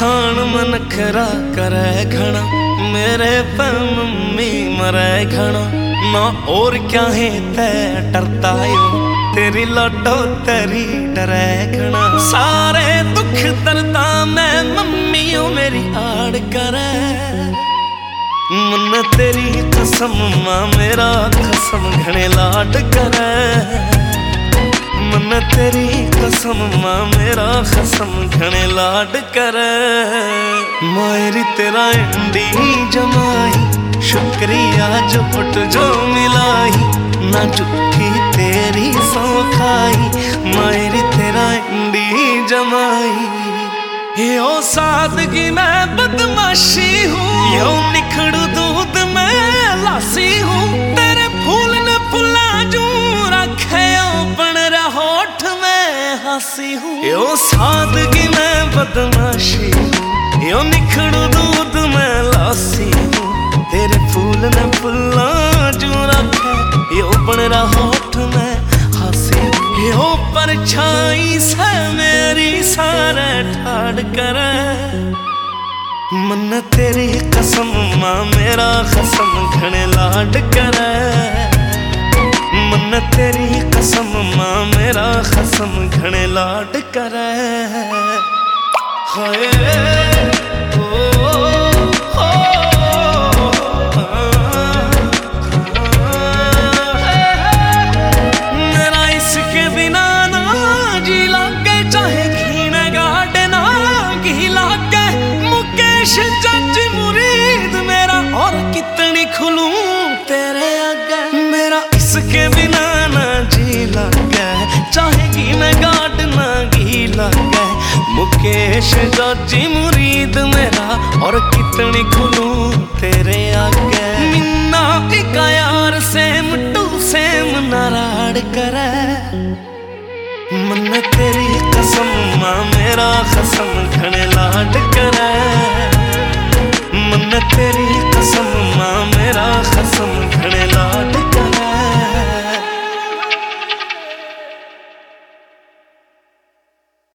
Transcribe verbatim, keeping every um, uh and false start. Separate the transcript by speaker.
Speaker 1: खान मन खरा करे घना, मेरे पे मम्मी मरे घना। ना और क्या है तै डरता यो, तेरी लाडो तेरी डरे घना। सारे दुख दर्दा मैं मम्मियों मेरी आड़ करे। मन तेरी कसम मां मेरा कसम घने लाड करे। मन तेरी कसम मां मेरा कसम घने लाड करे। मायरी तेरा इंडी जमाई, शुक्रिया जो पुट जो मिलाई। ना झूठी तेरी सौ खाई, मायरी तेरा इंडी जमाई। यो सादगी मैं बदमाशी हूँ, यो निखड़ू दूध मैं लासी हूँ। तेरे फूल ने फुला जू रखे बन रहा होठ में हंसी हूँ। यो सादगी मैं बदमाशी हूँ, यो निखड़ू दूध मैं लासी हूँ। तेरे फूल ने फुला जू रखे यो बन रहा होठ में हंसी। यो परछाई से मेरी सारे ठाड़ करे। मन तेरी कसम मां मेरा कसम घने लाड करे। मन तेरी कसम मां मेरा कसम घने लाड करे। हाय ओ चाची मुरीद मेरा और कितनी खुलूं तेरे आगे। मेरा इसके बिना ना जी लगे, चाहेगी मैं गाड ना घी लगे। मुकेश चाची मुरीद मेरा और कितनी खुलूं तेरे आगे। मिन्ना इका यार से मुट्टू से नाराड़ करे। मन तेरी कसम मां मेरा कसम घने लाड करे।